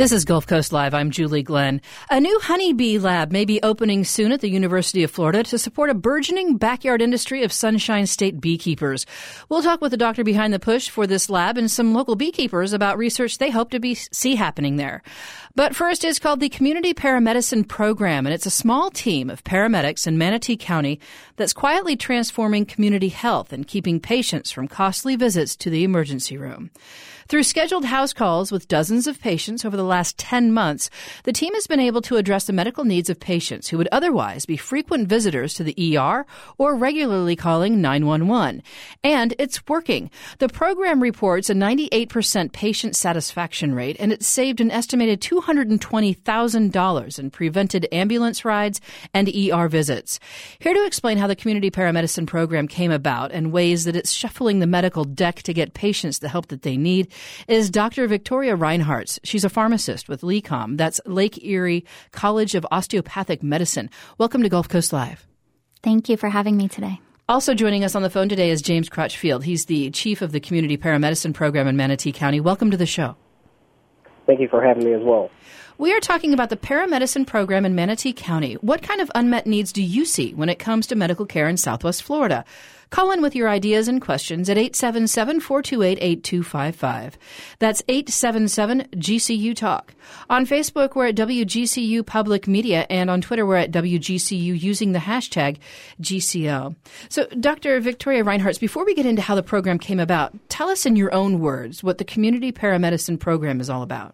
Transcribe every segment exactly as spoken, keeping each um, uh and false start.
This is Gulf Coast Live. I'm Julie Glenn. A new honeybee lab may be opening soon at the University of Florida to support a burgeoning backyard industry of Sunshine State beekeepers. We'll talk with the doctor behind the push for this lab and some local beekeepers about research they hope to be see happening there. But first, it's called the Community Paramedicine Program, and it's a small team of paramedics in Manatee County that's quietly transforming community health and keeping patients from costly visits to the emergency room. Through scheduled house calls with dozens of patients over the last ten months, the team has been able to address the medical needs of patients who would otherwise be frequent visitors to the E R or regularly calling nine one one. And it's working. The program reports a ninety-eight percent patient satisfaction rate, and it saved an estimated two hundred twenty thousand dollars in prevented ambulance rides and E R visits. Here to explain how the Community Paramedicine Program came about and ways that it's shuffling the medical deck to get patients the help that they need is Doctor Victoria Reinhartz. She's a pharmacist with L E C O M. That's Lake Erie College of Osteopathic Medicine. Welcome to Gulf Coast Live. Thank you for having me today. Also joining us on the phone today is James Crutchfield. He's the chief of the Community Paramedicine Program in Manatee County. Welcome to the show. Thank you for having me as well. We are talking about the paramedicine program in Manatee County. What kind of unmet needs do you see when it comes to medical care in Southwest Florida? Call in with your ideas and questions at eight seven seven, four two eight, eight two five five. That's eight seven seven G C U Talk. On Facebook, we're at W G C U Public Media, and on Twitter, we're at W G C U using the hashtag G C O. So, Doctor Victoria Reinhartz, before we get into how the program came about, tell us in your own words what the Community Paramedicine Program is all about.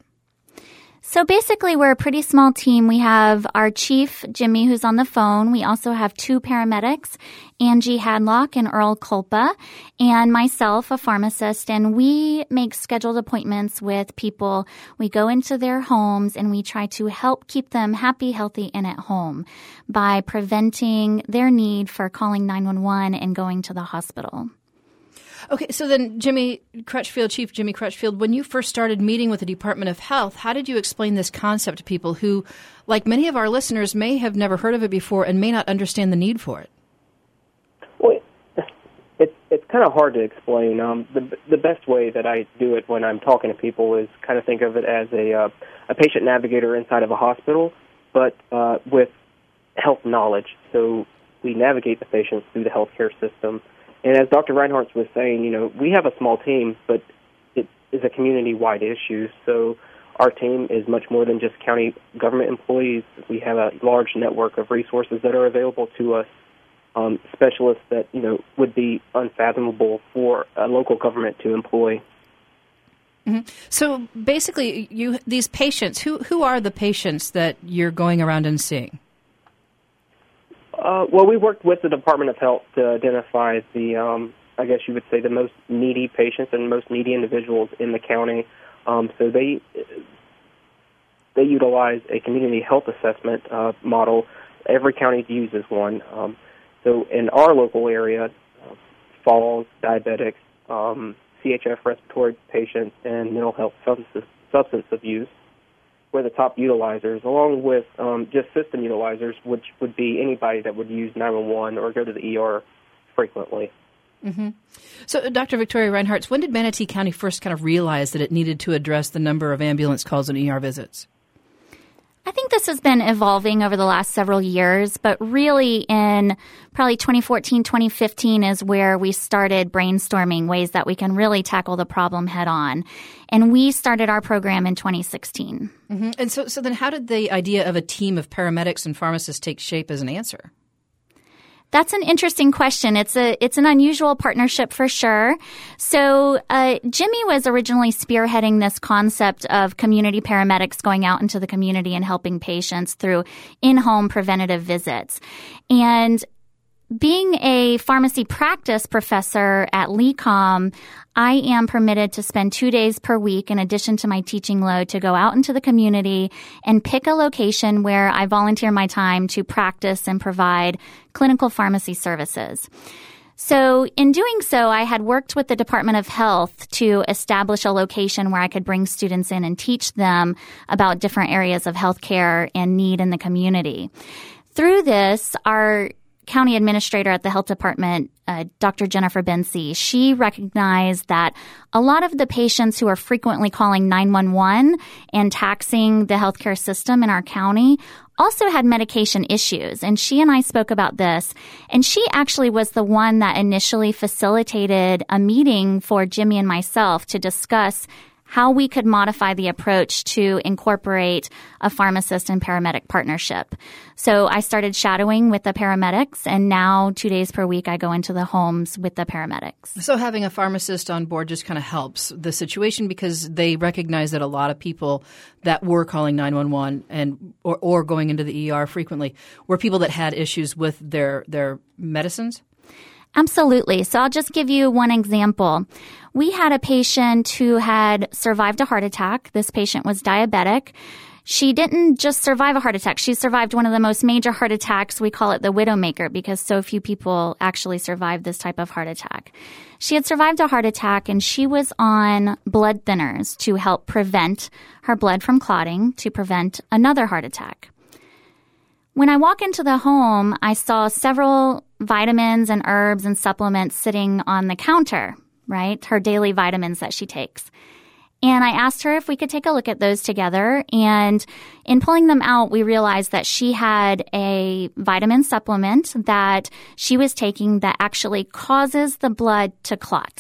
So basically, we're a pretty small team. We have our chief, Jimmy, who's on the phone. We also have two paramedics, Angie Hadlock and Earl Culpa, and myself, a pharmacist. And we make scheduled appointments with people. We go into their homes and we try to help keep them happy, healthy, and at home by preventing their need for calling nine one one and going to the hospital. Okay, so then Jimmy Crutchfield, Chief Jimmy Crutchfield, when you first started meeting with the Department of Health, how did you explain this concept to people who, like many of our listeners, may have never heard of it before and may not understand the need for it? Well, it's it's kind of hard to explain. Um, the the best way that I do it when I'm talking to people is kind of think of it as a uh, a patient navigator inside of a hospital, but uh, with health knowledge. So we navigate the patients through the healthcare system. And as Doctor Reinhartz was saying, you know, we have a small team, but it is a community-wide issue. So our team is much more than just county government employees. We have a large network of resources that are available to us, um, specialists that, you know, would be unfathomable for a local government to employ. Mm-hmm. So basically, you these patients, who who are the patients that you're going around and seeing? Uh, well, we worked with the Department of Health to identify the, um, I guess you would say, the most needy patients and most needy individuals in the county. Um, so they they utilize a community health assessment uh, model. Every county uses one. Um, so in our local area, uh, falls, diabetics, um, C H F respiratory patients, and mental health substance, substance abuse were the top utilizers, along with um, just system utilizers, which would be anybody that would use nine one one or go to the E R frequently. Mm-hmm. So, Doctor Victoria Reinhartz, when did Manatee County first kind of realize that it needed to address the number of ambulance calls and E R visits? I think this has been evolving over the last several years, but really in probably twenty fourteen, twenty fifteen is where we started brainstorming ways that we can really tackle the problem head on. And we started our program in twenty sixteen. Mm-hmm. And so, so then how did the idea of a team of paramedics and pharmacists take shape as an answer? That's an interesting question. It's a it's an unusual partnership for sure. So uh, Jimmy was originally spearheading this concept of community paramedics going out into the community and helping patients through in-home preventative visits. And being a pharmacy practice professor at L E C O M, I am permitted to spend two days per week, in addition to my teaching load, to go out into the community and pick a location where I volunteer my time to practice and provide clinical pharmacy services. So in doing so, I had worked with the Department of Health to establish a location where I could bring students in and teach them about different areas of healthcare and need in the community. Through this, our county administrator at the health department, uh, Doctor Jennifer Bensey, she recognized that a lot of the patients who are frequently calling nine one one and taxing the healthcare system in our county also had medication issues. And she and I spoke about this. And she actually was the one that initially facilitated a meeting for Jimmy and myself to discuss how we could modify the approach to incorporate a pharmacist and paramedic partnership. So I started shadowing with the paramedics, and now two days per week I go into the homes with the paramedics. So having a pharmacist on board just kind of helps the situation because they recognize that a lot of people that were calling nine one one and or, or going into the E R frequently were people that had issues with their their medicines? Absolutely. So I'll just give you one example. We had a patient who had survived a heart attack. This patient was diabetic. She didn't just survive a heart attack. She survived one of the most major heart attacks. We call it the widowmaker because so few people actually survive this type of heart attack. She had survived a heart attack and she was on blood thinners to help prevent her blood from clotting, to prevent another heart attack. When I walk into the home, I saw several vitamins and herbs and supplements sitting on the counter, right? Her daily vitamins that she takes. And I asked her if we could take a look at those together. And in pulling them out, we realized that she had a vitamin supplement that she was taking that actually causes the blood to clot.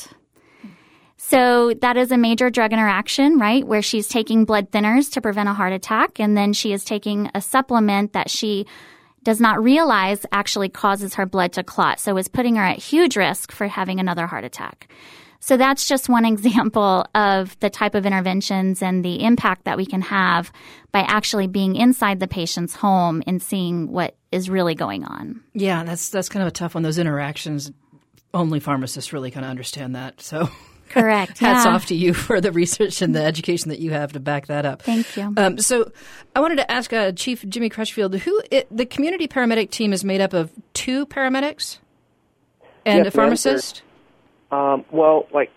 So that is a major drug interaction, right, where she's taking blood thinners to prevent a heart attack, and then she is taking a supplement that she does not realize actually causes her blood to clot. So is putting her at huge risk for having another heart attack. So that's just one example of the type of interventions and the impact that we can have by actually being inside the patient's home and seeing what is really going on. Yeah, that's that's kind of a tough one. Those interactions, only pharmacists really kind of understand that. So correct. Hats yeah. off to you for the research and the education that you have to back that up. Thank you. Um, so I wanted to ask uh, Chief Jimmy Crutchfield, who it, the community paramedic team is made up of two paramedics and yes, a pharmacist? Um, well, like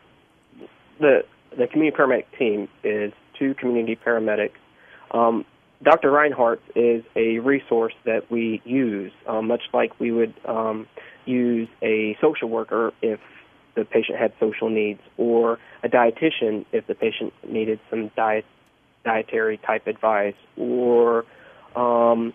the the community paramedic team is two community paramedics. Um, Doctor Reinhardt is a resource that we use, um, much like we would um, use a social worker if the patient had social needs, or a dietitian if the patient needed some diet dietary type advice, or um,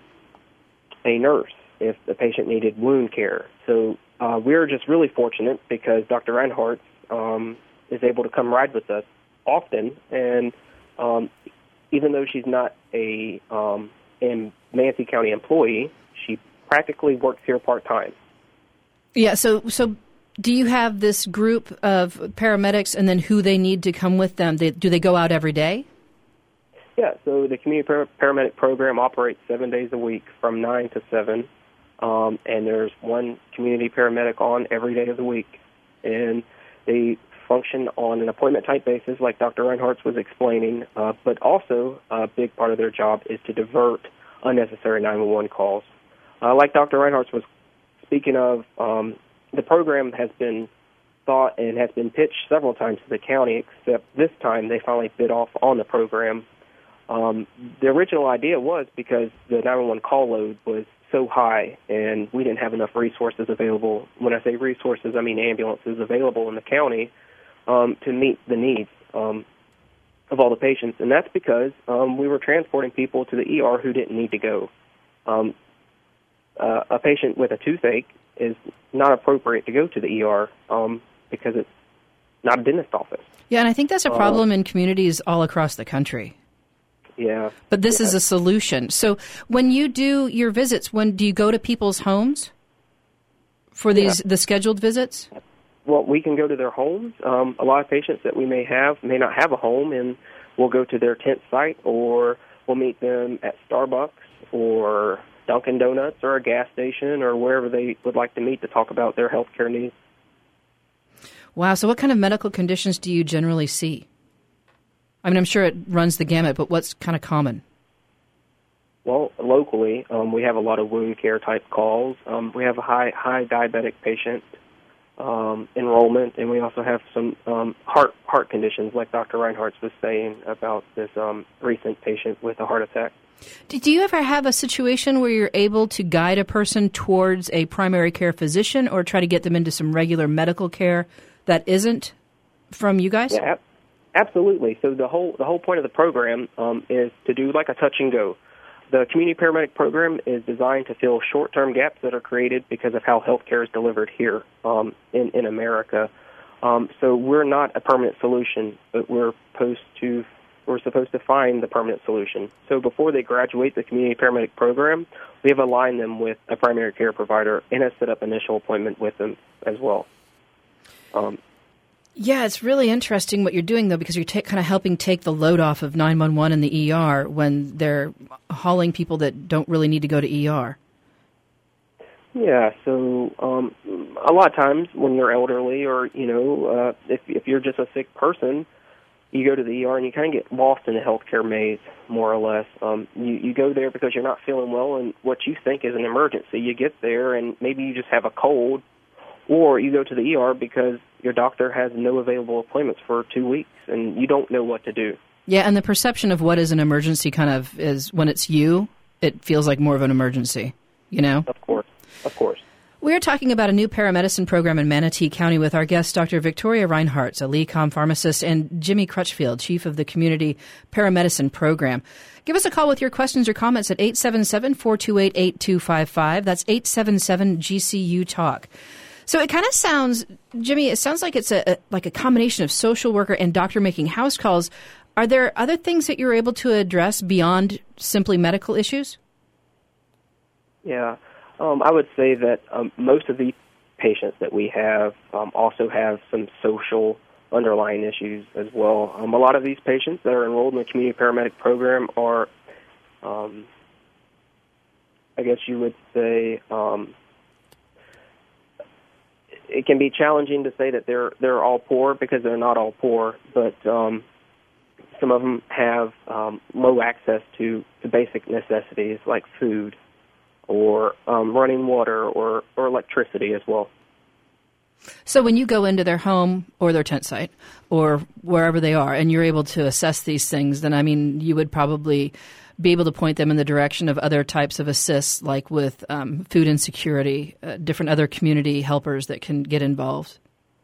a nurse if the patient needed wound care. So uh, we're just really fortunate because Doctor Reinhardt um, is able to come ride with us often, and um, even though she's not a um, a Manatee County employee, she practically works here part-time. Yeah, so so do you have this group of paramedics and then who they need to come with them? They, do they go out every day? Yeah, so the community par- paramedic program operates seven days a week from nine to seven, um, and there's one community paramedic on every day of the week. And they function on an appointment-type basis, like Doctor Reinhardt was explaining, uh, but also a big part of their job is to divert unnecessary nine one one calls. Uh, like Doctor Reinhardt was speaking of, um, the program has been thought and has been pitched several times to the county, except this time they finally bid off on the program. Um, the original idea was because the nine one one call load was so high and we didn't have enough resources available. When I say resources, I mean ambulances available in the county um, to meet the needs um, of all the patients. And that's because um, we were transporting people to the E R who didn't need to go. Um, uh, a patient with a toothache is not appropriate to go to the E R um, because it's not a dentist office. Yeah, and I think that's a problem uh, in communities all across the country. Yeah. But this yeah. is a solution. So when you do your visits, when do you go to people's homes for these yeah. the scheduled visits? Well, we can go to their homes. Um, a lot of patients that we may have may not have a home, and we'll go to their tent site, or we'll meet them at Starbucks or Dunkin' Donuts or a gas station or wherever they would like to meet to talk about their health care needs. Wow. So what kind of medical conditions do you generally see? I mean, I'm sure it runs the gamut, but what's kind of common? Well, locally, um, we have a lot of wound care type calls. Um, we have a high high diabetic patient um, enrollment, and we also have some um, heart heart conditions, like Doctor Reinhardt was saying about this um, recent patient with a heart attack. Do you ever have a situation where you're able to guide a person towards a primary care physician or try to get them into some regular medical care that isn't from you guys? Yeah, absolutely. So the whole the whole point of the program um, is to do like a touch and go. The community paramedic program is designed to fill short-term gaps that are created because of how healthcare is delivered here um, in, in America. Um, so we're not a permanent solution, but we're supposed to we're supposed to find the permanent solution. So before they graduate the community paramedic program, we have aligned them with a primary care provider and have set up initial appointment with them as well. Um, Yeah, it's really interesting what you're doing, though, because you're ta- kind of helping take the load off of nine one one and the E R when they're hauling people that don't really need to go to E R. Yeah, so um, a lot of times when you're elderly or, you know, uh, if, if you're just a sick person, you go to the E R and you kind of get lost in the healthcare maze, more or less. Um, you, you go there because you're not feeling well and what you think is an emergency. You get there and maybe you just have a cold, or you go to the E R because your doctor has no available appointments for two weeks and you don't know what to do. Yeah, and the perception of what is an emergency kind of is when it's you, it feels like more of an emergency, you know? Of course, of course. We're talking about a new paramedicine program in Manatee County with our guest, Doctor Victoria Reinhardt, a LECOM pharmacist, and Jimmy Crutchfield, chief of the community paramedicine program. Give us a call with your questions or comments at eight seven seven, four two eight, eight two five five. That's eight seven seven G C U Talk. So it kind of sounds, Jimmy, it sounds like it's a, a like a combination of social worker and doctor making house calls. Are there other things that you're able to address beyond simply medical issues? Yeah. Um, I would say that um, most of the patients that we have um, also have some social underlying issues as well. Um, a lot of these patients that are enrolled in the community paramedic program are, um, I guess you would say, um, it can be challenging to say that they're they're all poor because they're not all poor, but um, some of them have um, low access to, to basic necessities like food, or um, running water, or, or electricity as well. So when you go into their home or their tent site or wherever they are and you're able to assess these things, then, I mean, you would probably be able to point them in the direction of other types of assists, like with um, food insecurity, uh, different other community helpers that can get involved.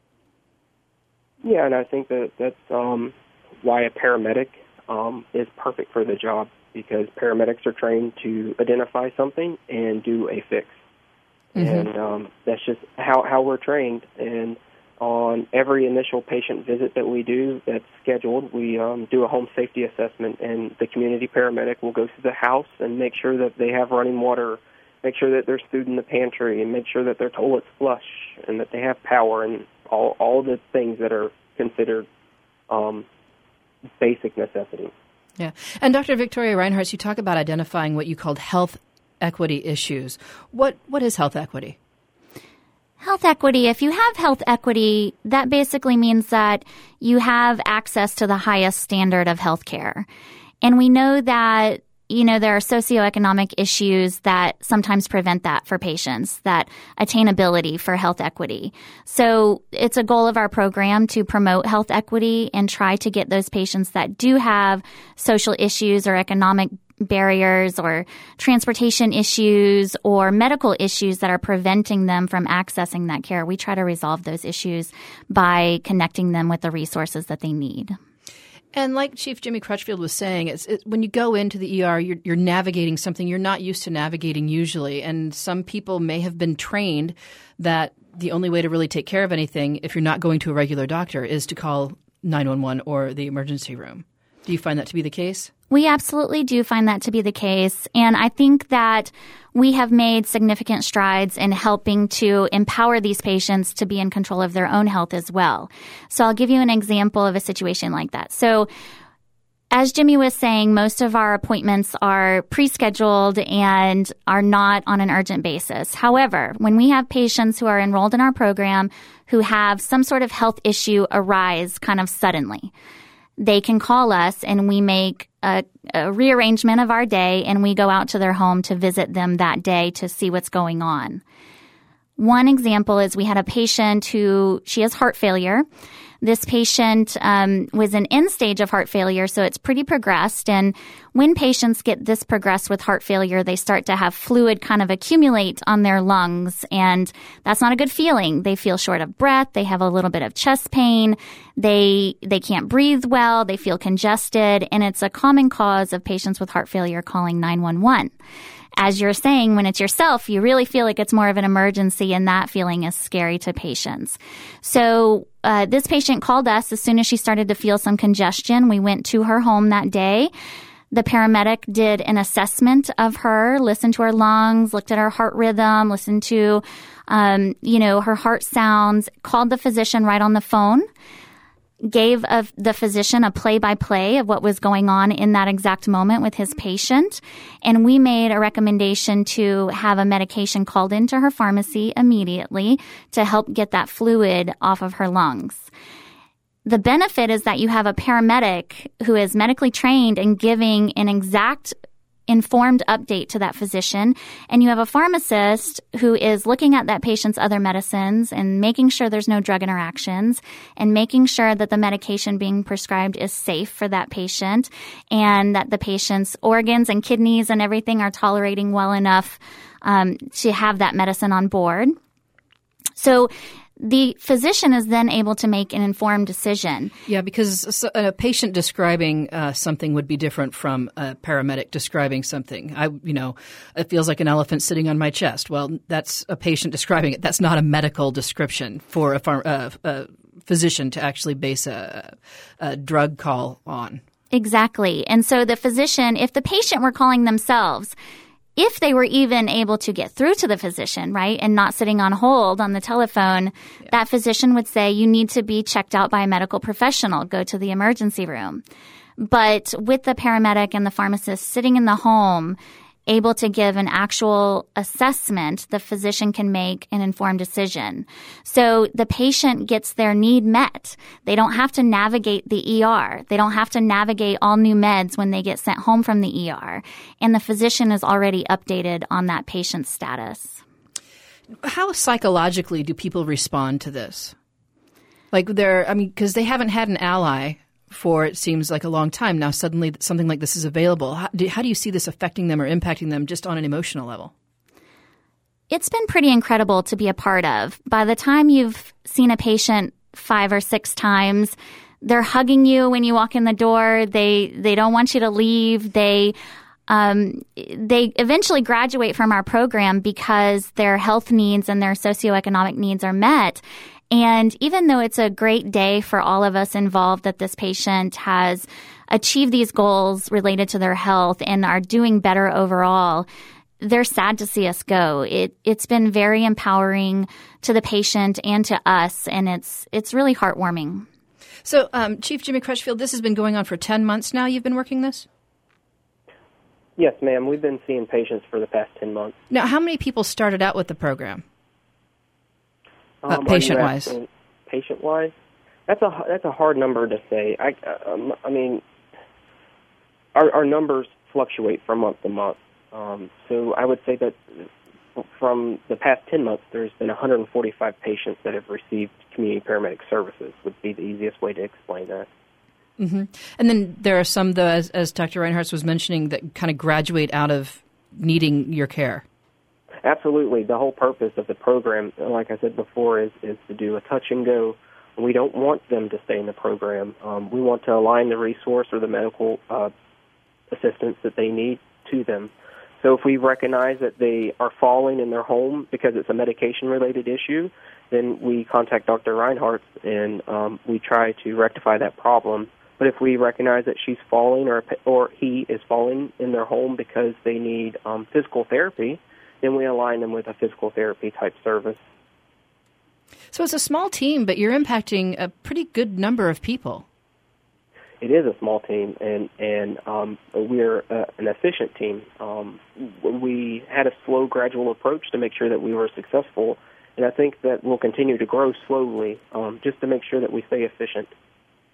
Yeah, and I think that that's um, why a paramedic um, is perfect for the job, because paramedics are trained to identify something and do a fix. Mm-hmm. And um, that's just how, how we're trained. And on every initial patient visit that we do that's scheduled, we um, do a home safety assessment, and the community paramedic will go through the house and make sure that they have running water, make sure that there's food in the pantry, and make sure that their toilet's flush and that they have power, and all, all the things that are considered um, basic necessities. Yeah. And Doctor Victoria Reinhardt, you talk about identifying what you called health equity issues. What What is health equity? Health equity, if you have health equity, that basically means that you have access to the highest standard of health care. And we know that, you know, there are socioeconomic issues that sometimes prevent that for patients, that attainability for health equity. So it's a goal of our program to promote health equity and try to get those patients that do have social issues or economic barriers or transportation issues or medical issues that are preventing them from accessing that care. We try to resolve those issues by connecting them with the resources that they need. And like Chief Jimmy Crutchfield was saying, it's, it, when you go into the E R, you're, you're navigating something you're not used to navigating usually. And some people may have been trained that the only way to really take care of anything, if you're not going to a regular doctor, is to call nine one one or the emergency room. Do you find that to be the case? We absolutely do find that to be the case. And I think that we have made significant strides in helping to empower these patients to be in control of their own health as well. So I'll give you an example of a situation like that. So as Jimmy was saying, most of our appointments are pre-scheduled and are not on an urgent basis. However, when we have patients who are enrolled in our program who have some sort of health issue arise kind of suddenly, they can call us and we make a, a rearrangement of our day and we go out to their home to visit them that day to see what's going on. One example is we had a patient who, she has heart failure. This patient um, was in end stage of heart failure, so it's pretty progressed. And when patients get this progressed with heart failure, they start to have fluid kind of accumulate on their lungs, and that's not a good feeling. They feel short of breath. They have a little bit of chest pain. They they can't breathe well. They feel congested, and it's a common cause of patients with heart failure calling nine one one. As you're saying, when it's yourself, you really feel like it's more of an emergency, and that feeling is scary to patients. So uh, this patient called us as soon as she started to feel some congestion. We went to her home that day. The paramedic did an assessment of her, listened to her lungs, looked at her heart rhythm, listened to, um, you know, her heart sounds, called the physician right on the phone, gave of the physician a play-by-play of what was going on in that exact moment with his patient. And we made a recommendation to have a medication called into her pharmacy immediately to help get that fluid off of her lungs. The benefit is that you have a paramedic who is medically trained in giving an exact informed update to that physician, and you have a pharmacist who is looking at that patient's other medicines and making sure there's no drug interactions and making sure that the medication being prescribed is safe for that patient and that the patient's organs and kidneys and everything are tolerating well enough um, to have that medicine on board. So the physician is then able to make an informed decision. Yeah, because a patient describing uh, something would be different from a paramedic describing something. I, you know, it feels like an elephant sitting on my chest. Well, that's a patient describing it. That's not a medical description for a, pharm- uh, a physician to actually base a, a drug call on. Exactly. And so the physician, if the patient were calling themselves, if they were even able to get through to the physician, right, and not sitting on hold on the telephone, yeah. that physician would say, you need to be checked out by a medical professional. Go to the emergency room. But with the paramedic and the pharmacist sitting in the home, able to give an actual assessment, the physician can make an informed decision. So the patient gets their need met. They don't have to navigate the E R. They don't have to navigate all new meds when they get sent home from the E R. And the physician is already updated on that patient's status. How psychologically do people respond to this? Like they're, I mean, because they haven't had an ally for it seems like a long time. Now suddenly something like this is available. How do, how do you see this affecting them or impacting them just on an emotional level? It's been pretty incredible to be a part of. By the time you've seen a patient five or six times, they're hugging you when you walk in the door. They they don't want you to leave. They um, they eventually graduate from our program because their health needs and their socioeconomic needs are met. And even though it's a great day for all of us involved that this patient has achieved these goals related to their health and are doing better overall, they're sad to see us go. It, it's been very empowering to the patient and to us, and it's it's really heartwarming. So, um, Chief Jimmy Crutchfield, this has been going on for ten months now. You've been working this? Yes, ma'am. We've been seeing patients for the past ten months. Now, how many people started out with the program? Uh, um, patient-wise, patient-wise, that's a that's a hard number to say. I um, I mean, our our numbers fluctuate from month to month. Um, so I would say that from the past ten months, there's been one hundred forty-five patients that have received community paramedic services. Would be the easiest way to explain that. Mm-hmm. And then there are some, though, as, as Doctor Reinhardt was mentioning, that kind of graduate out of needing your care. Absolutely. The whole purpose of the program, like I said before, is, is to do a touch and go. We don't want them to stay in the program. Um, we want to align the resource or the medical uh, assistance that they need to them. So if we recognize that they are falling in their home because it's a medication-related issue, then we contact Doctor Reinhardt and um, we try to rectify that problem. But if we recognize that she's falling or or he is falling in their home because they need um, physical therapy, then we align them with a physical therapy type service. So it's a small team, but you're impacting a pretty good number of people. It is a small team, and and um, we're uh, an efficient team. Um, we had a slow, gradual approach to make sure that we were successful, and I think that we'll continue to grow slowly um, just to make sure that we stay efficient.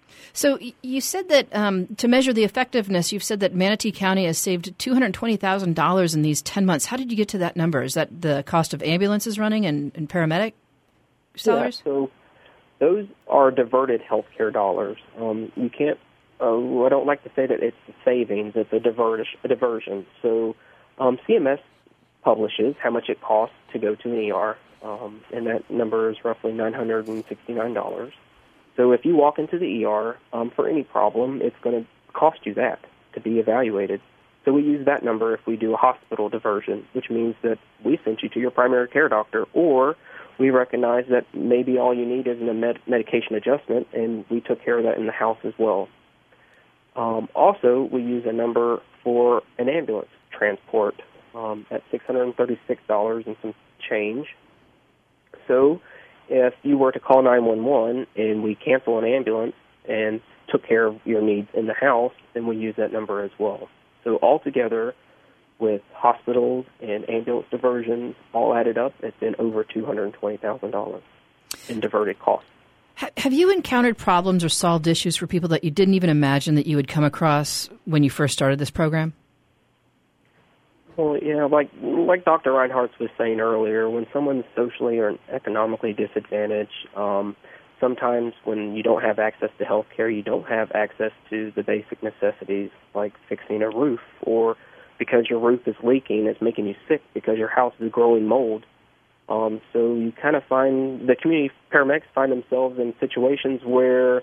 So you said that um, to measure the effectiveness, you've said that Manatee County has saved two hundred twenty thousand dollars in these ten months. How did you get to that number? Is that the cost of ambulances running and, and paramedic salaries? Yeah, so those are diverted healthcare dollars. Um, you can't, uh, I don't like to say that it's a savings, it's a, divert, a diversion. So um, C M S publishes how much it costs to go to an E R, um, and that number is roughly nine hundred sixty-nine dollars. So if you walk into the E R um, for any problem, it's going to cost you that to be evaluated. So we use that number if we do a hospital diversion, which means that we sent you to your primary care doctor, or we recognize that maybe all you need is a med- medication adjustment, and we took care of that in the house as well. Um, also, we use a number for an ambulance transport um, at six hundred thirty-six dollars and some change. So if you were to call nine one one and we cancel an ambulance and took care of your needs in the house, then we use that number as well. So altogether, with hospitals and ambulance diversions all added up, it's been over two hundred twenty thousand dollars in diverted costs. Have you encountered problems or solved issues for people that you didn't even imagine that you would come across when you first started this program? Well, yeah, like like Doctor Reinhardt was saying earlier, when someone's socially or economically disadvantaged, um, sometimes when you don't have access to health care, you don't have access to the basic necessities like fixing a roof, or because your roof is leaking, it's making you sick because your house is growing mold. Um, so you kind of find, the community paramedics find themselves in situations where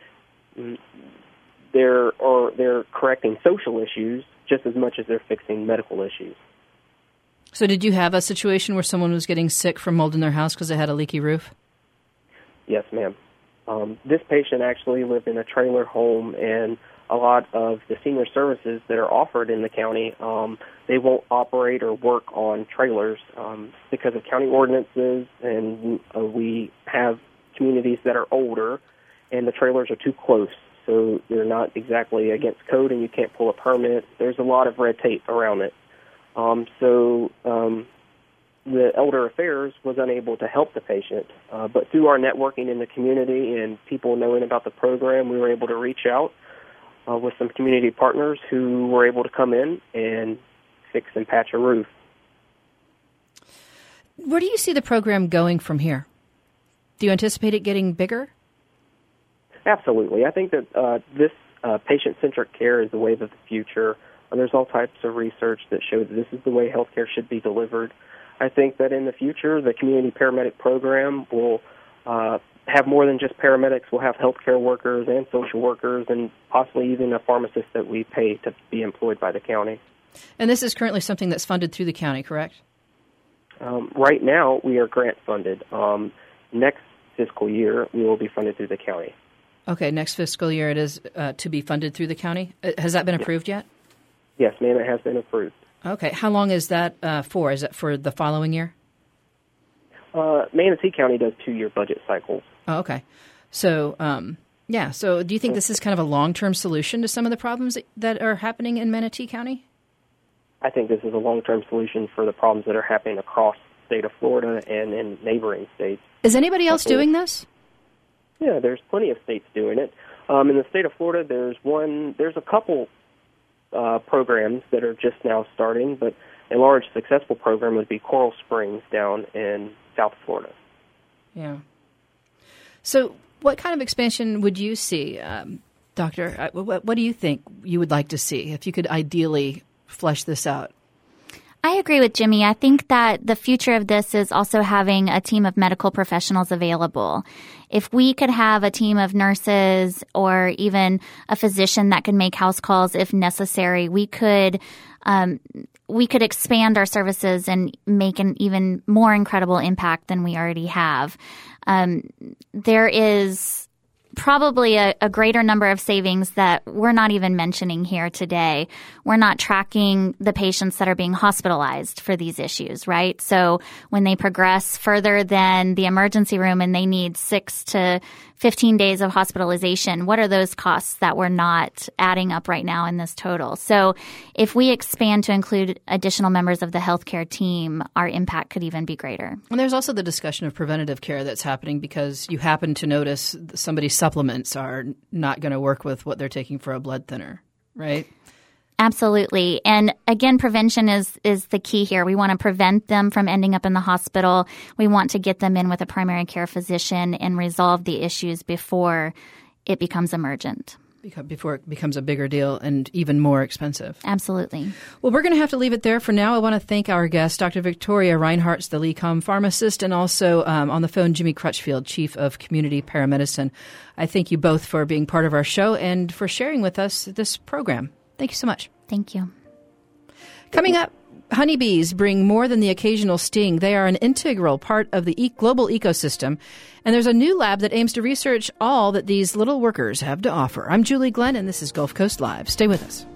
they're, or they're correcting social issues just as much as they're fixing medical issues. So did you have a situation where someone was getting sick from mold in their house because they had a leaky roof? Yes, ma'am. Um, this patient actually lived in a trailer home, and a lot of the senior services that are offered in the county, um, they won't operate or work on trailers um, because of county ordinances, and uh, we have communities that are older, and the trailers are too close. So you're not exactly against code, and you can't pull a permit. There's a lot of red tape around it. Um, so um, the Elder Affairs was unable to help the patient, uh, but through our networking in the community and people knowing about the program, we were able to reach out uh, with some community partners who were able to come in and fix and patch a roof. Where do you see the program going from here? Do you anticipate it getting bigger? Absolutely. I think that uh, this uh, patient-centric care is the wave of the future. Uh, there's all types of research that show that this is the way healthcare should be delivered. I think that in the future, the community paramedic program will uh, have more than just paramedics. We'll have healthcare workers and social workers and possibly even a pharmacist that we pay to be employed by the county. And this is currently something that's funded through the county, correct? Um, right now, we are grant-funded. Um, next fiscal year, we will be funded through the county. Okay, next fiscal year it is uh, to be funded through the county. Uh, has that been approved yet? Yes, ma'am, it has been approved. Okay, how long is that uh, for? Is it for the following year? Uh, Manatee County does two-year budget cycles. Oh, okay. So, um, yeah, so do you think this is kind of a long-term solution to some of the problems that, that are happening in Manatee County? I think this is a long-term solution for the problems that are happening across the state of Florida and in neighboring states. Is anybody else doing this? Yeah, there's plenty of states doing it. Um, in the state of Florida, there's one. There's a couple uh, programs that are just now starting, but a large successful program would be Coral Springs down in South Florida. Yeah. So what kind of expansion would you see, um, Doctor? What, what do you think you would like to see if you could ideally flesh this out? I agree with Jimmy. I think that the future of this is also having a team of medical professionals available. If we could have a team of nurses or even a physician that could make house calls if necessary, we could um, we could expand our services and make an even more incredible impact than we already have. Um, there is probably a, a greater number of savings that we're not even mentioning here today. We're not tracking the patients that are being hospitalized for these issues, right? So when they progress further than the emergency room and they need six to fifteen days of hospitalization, what are those costs that we're not adding up right now in this total? So if we expand to include additional members of the healthcare team, our impact could even be greater. And there's also the discussion of preventative care that's happening because you happen to notice somebody's supplements are not going to work with what they're taking for a blood thinner, right? Absolutely. And again, prevention is is the key here. We want to prevent them from ending up in the hospital. We want to get them in with a primary care physician and resolve the issues before it becomes emergent. Before it becomes a bigger deal and even more expensive. Absolutely. Well, we're going to have to leave it there for now. I want to thank our guest, Doctor Victoria Reinhartz, the LECOM pharmacist, and also um, on the phone, Jimmy Crutchfield, Chief of Community Paramedicine. I thank you both for being part of our show and for sharing with us this program. Thank you so much. Thank you. Coming up, honeybees bring more than the occasional sting. They are an integral part of the e- global ecosystem. And there's a new lab that aims to research all that these little workers have to offer. I'm Julie Glenn, and this is Gulf Coast Live. Stay with us.